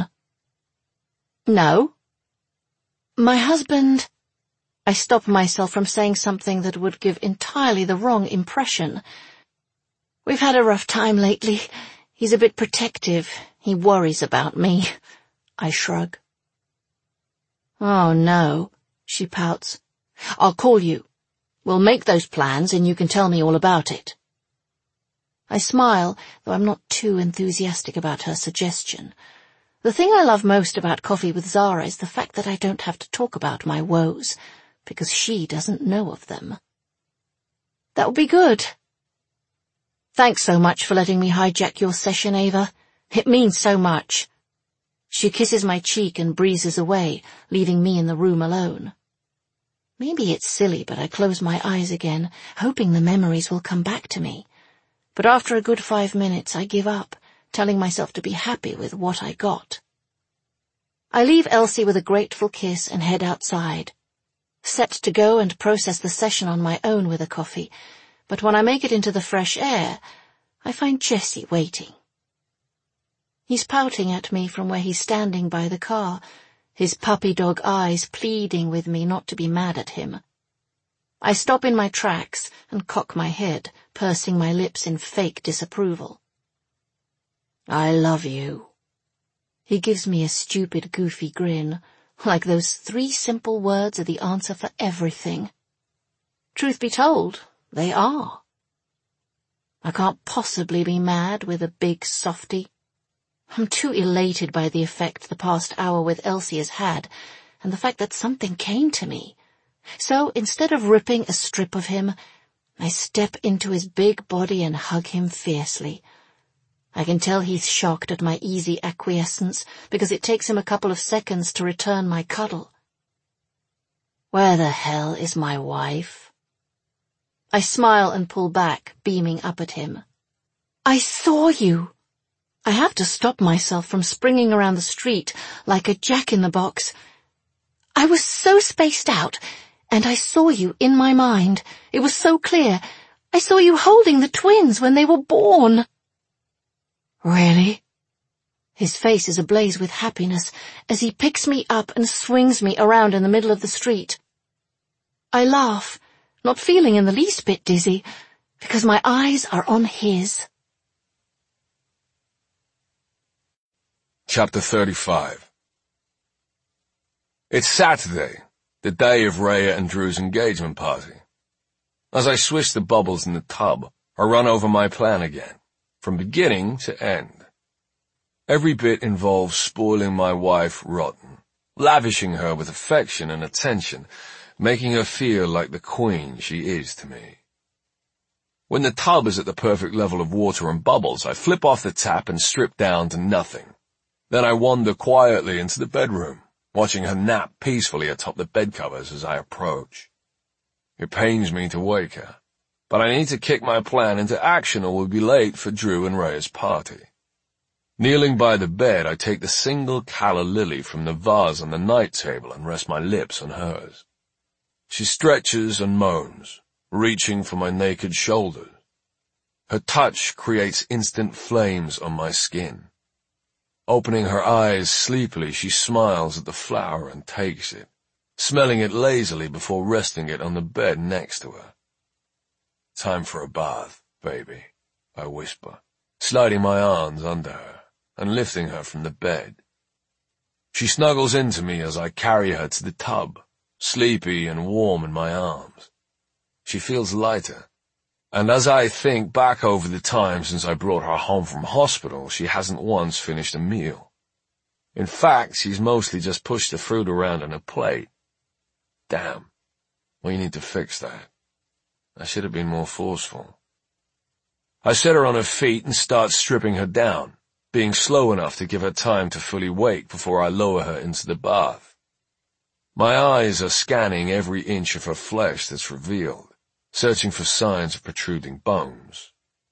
No. My husband... I stop myself from saying something that would give entirely the wrong impression. We've had a rough time lately. He's a bit protective. He worries about me. I shrug. Oh, no, she pouts. I'll call you. We'll make those plans and you can tell me all about it. I smile, though I'm not too enthusiastic about her suggestion. The thing I love most about coffee with Zara is the fact that I don't have to talk about my woes, because she doesn't know of them. That would be good. Thanks so much for letting me hijack your session, Ava. It means so much. She kisses my cheek and breezes away, leaving me in the room alone. Maybe it's silly, but I close my eyes again, hoping the memories will come back to me. But after a good five minutes, I give up, telling myself to be happy with what I got. I leave Elsie with a grateful kiss and head outside, set to go and process the session on my own with a coffee, but when I make it into the fresh air, I find Jessie waiting. He's pouting at me from where he's standing by the car, his puppy dog eyes pleading with me not to be mad at him. I stop in my tracks and cock my head, pursing my lips in fake disapproval. I love you. He gives me a stupid, goofy grin, like those three simple words are the answer for everything. Truth be told, they are. I can't possibly be mad with a big softy. I'm too elated by the effect the past hour with Elsie has had, and the fact that something came to me. So, instead of ripping a strip of him, I step into his big body and hug him fiercely. I can tell he's shocked at my easy acquiescence, because it takes him a couple of seconds to return my cuddle. Where the hell is my wife? I smile and pull back, beaming up at him. I saw you. I have to stop myself from springing around the street like a jack-in-the-box. I was so spaced out, and I saw you in my mind. It was so clear. I saw you holding the twins when they were born. Really? His face is ablaze with happiness as he picks me up and swings me around in the middle of the street. I laugh, not feeling in the least bit dizzy, because my eyes are on his. Chapter thirty-five. It's Saturday, the day of Rhea and Drew's engagement party. As I swish the bubbles in the tub, I run over my plan again, from beginning to end. Every bit involves spoiling my wife rotten, lavishing her with affection and attention, making her feel like the queen she is to me. When the tub is at the perfect level of water and bubbles, I flip off the tap and strip down to nothing. Then I wander quietly into the bedroom, watching her nap peacefully atop the bed covers as I approach. It pains me to wake her, but I need to kick my plan into action or we'll be late for Drew and Rhea's party. Kneeling by the bed, I take the single calla lily from the vase on the night table and rest my lips on hers. She stretches and moans, reaching for my naked shoulders. Her touch creates instant flames on my skin. Opening her eyes sleepily, she smiles at the flower and takes it, smelling it lazily before resting it on the bed next to her. Time for a bath, baby, I whisper, sliding my arms under her and lifting her from the bed. She snuggles into me as I carry her to the tub, sleepy and warm in my arms. She feels lighter, and as I think back over the time since I brought her home from hospital, she hasn't once finished a meal. In fact, she's mostly just pushed the fruit around on a plate. Damn, we need to fix that. I should have been more forceful. I set her on her feet and start stripping her down, being slow enough to give her time to fully wake before I lower her into the bath. My eyes are scanning every inch of her flesh that's revealed, searching for signs of protruding bones.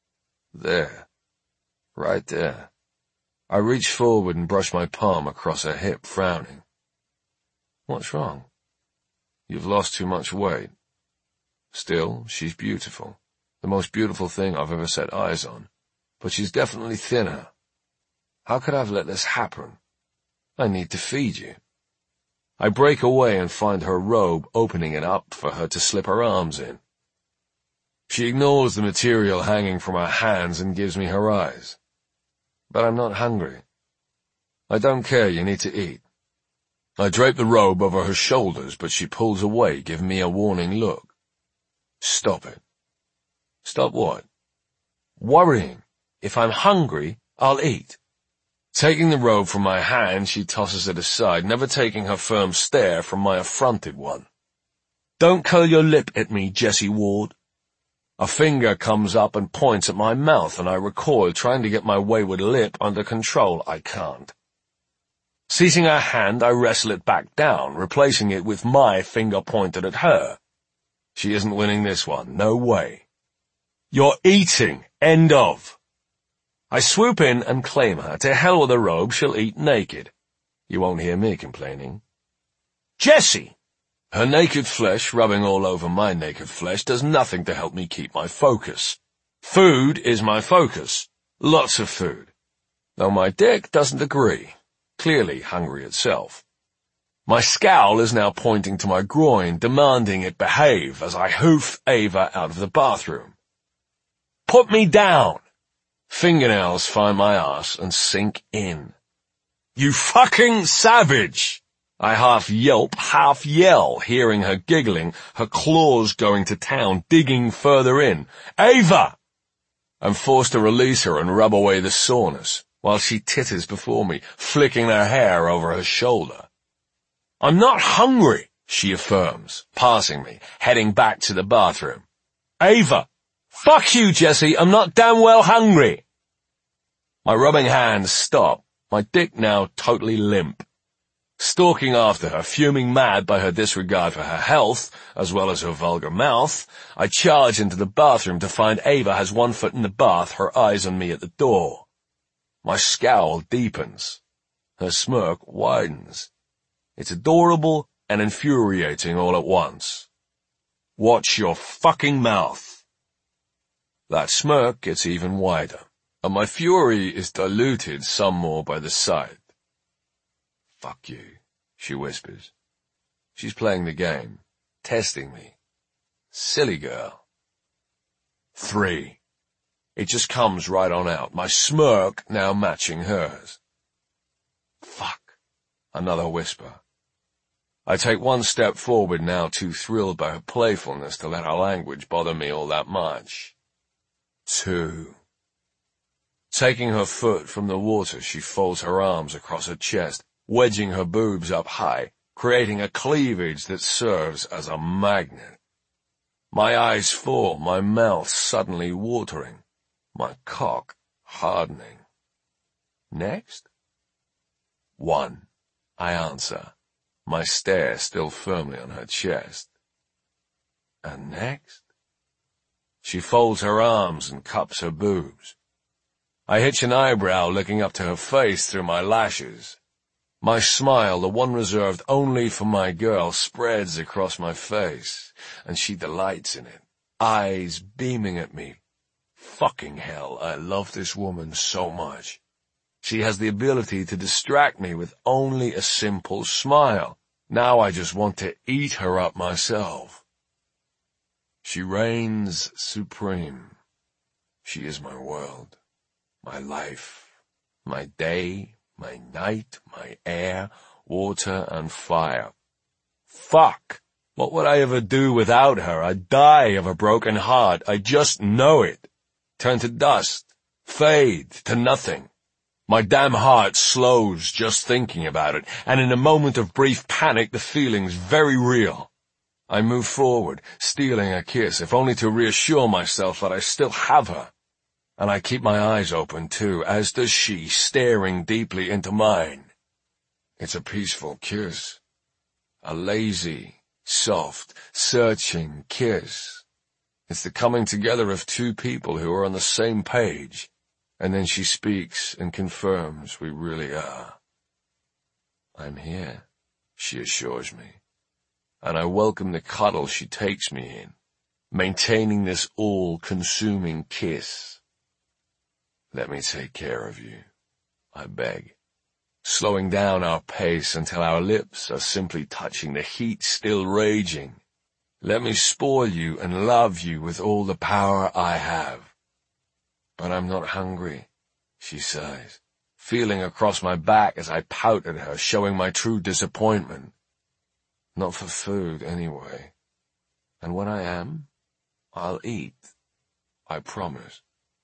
There. Right there. I reach forward and brush my palm across her hip, frowning. What's wrong? You've lost too much weight. Still, she's beautiful. The most beautiful thing I've ever set eyes on. But she's definitely thinner. How could I have let this happen? I need to feed you. I break away and find her robe, opening it up for her to slip her arms in. She ignores the material hanging from her hands and gives me her eyes. But I'm not hungry. I don't care, you need to eat. I drape the robe over her shoulders, but she pulls away, giving me a warning look. Stop it. Stop what? Worrying. If I'm hungry, I'll eat. Taking the robe from my hand, she tosses it aside, never taking her firm stare from my affronted one. Don't curl your lip at me, Jessie Ward. A finger comes up and points at my mouth, and I recoil, trying to get my wayward lip under control. I can't. Seizing her hand, I wrestle it back down, replacing it with my finger pointed at her. She isn't winning this one. No way. You're eating. End of. I swoop in and claim her. To hell with the robe, she'll eat naked. You won't hear me complaining. Jessie! Her naked flesh, rubbing all over my naked flesh, does nothing to help me keep my focus. Food is my focus. Lots of food. Though my dick doesn't agree. Clearly hungry itself. My scowl is now pointing to my groin, demanding it behave as I hoof Ava out of the bathroom. Put me down! Fingernails find my ass and sink in. You fucking savage! I half yelp, half yell, hearing her giggling, her claws going to town, digging further in. Ava! I'm forced to release her and rub away the soreness, while she titters before me, flicking her hair over her shoulder. I'm not hungry, she affirms, passing me, heading back to the bathroom. Ava! Fuck you, Jessie, I'm not damn well hungry. My rubbing hands stop, my dick now totally limp. Stalking after her, fuming mad by her disregard for her health, as well as her vulgar mouth, I charge into the bathroom to find Ava has one foot in the bath, her eyes on me at the door. My scowl deepens. Her smirk widens. It's adorable and infuriating all at once. Watch your fucking mouth. That smirk gets even wider, and my fury is diluted some more by the sight. "Fuck you," she whispers. She's playing the game, testing me. Silly girl. Three. It just comes right on out, my smirk now matching hers. "Fuck," another whisper. I take one step forward now, too thrilled by her playfulness to let her language bother me all that much. Two. Taking her foot from the water, she folds her arms across her chest, wedging her boobs up high, creating a cleavage that serves as a magnet. My eyes fall, my mouth suddenly watering, my cock hardening. Next? One, I answer, my stare still firmly on her chest. And next? She folds her arms and cups her boobs. I hitch an eyebrow, looking up to her face through my lashes. My smile, the one reserved only for my girl, spreads across my face, and she delights in it, eyes beaming at me. Fucking hell, I love this woman so much. She has the ability to distract me with only a simple smile. Now I just want to eat her up myself. She reigns supreme. She is my world, my life, my day, my night, my air, water, and fire. Fuck! What would I ever do without her? I'd die of a broken heart. I just know it. Turn to dust. Fade to nothing. My damn heart slows just thinking about it, and in a moment of brief panic, the feeling's very real. I move forward, stealing a kiss, if only to reassure myself that I still have her. And I keep my eyes open, too, as does she, staring deeply into mine. It's a peaceful kiss. A lazy, soft, searching kiss. It's the coming together of two people who are on the same page. And then she speaks and confirms we really are. I'm here, she assures me. And I welcome the cuddle she takes me in, maintaining this all-consuming kiss. Let me take care of you, I beg, slowing down our pace until our lips are simply touching, the heat still raging. Let me spoil you and love you with all the power I have. But I'm not hungry, she sighs, feeling across my back as I pout at her, showing my true disappointment. Not for food, anyway. And when I am, I'll eat. I promise.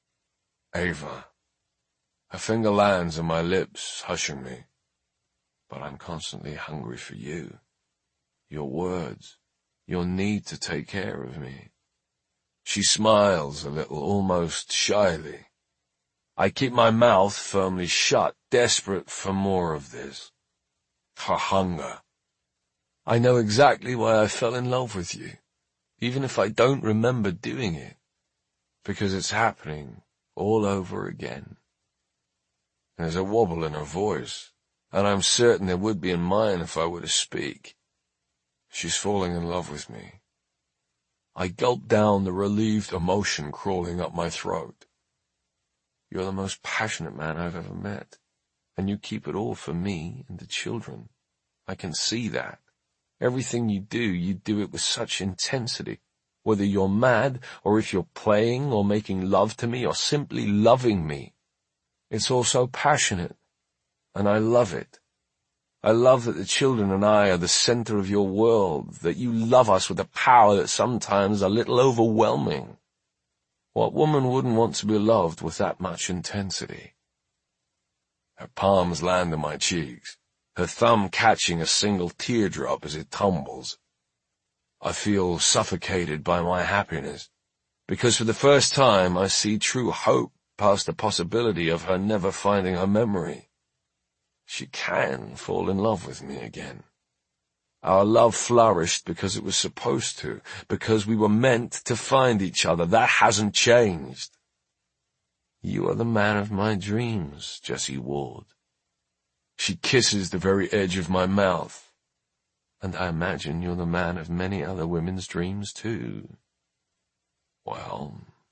Ava. Her finger lands on my lips, hushing me. But I'm constantly hungry for you. Your words. Your need to take care of me. She smiles a little, almost shyly. I keep my mouth firmly shut, desperate for more of this. For hunger. I know exactly why I fell in love with you, even if I don't remember doing it, because it's happening all over again. There's a wobble in her voice, and I'm certain there would be in mine if I were to speak. She's falling in love with me. I gulp down the relieved emotion crawling up my throat. You're the most passionate man I've ever met, and you keep it all for me and the children. I can see that. Everything you do, you do it with such intensity. Whether you're mad, or if you're playing, or making love to me, or simply loving me. It's all so passionate, and I love it. I love that the children and I are the center of your world, that you love us with a power that's sometimes a little overwhelming. What woman wouldn't want to be loved with that much intensity? Her palms land on my cheeks, her thumb catching a single teardrop as it tumbles. I feel suffocated by my happiness, because for the first time I see true hope past the possibility of her never finding her memory. She can fall in love with me again. Our love flourished because it was supposed to, because we were meant to find each other. That hasn't changed. You are the man of my dreams, Jessie Ward. She kisses the very edge of my mouth. And I imagine you're the man of many other women's dreams, too. Well,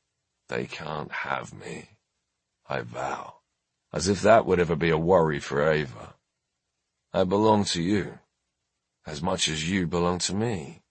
They can't have me, I vow. As if that would ever be a worry for Ava. I belong to you, as much as you belong to me.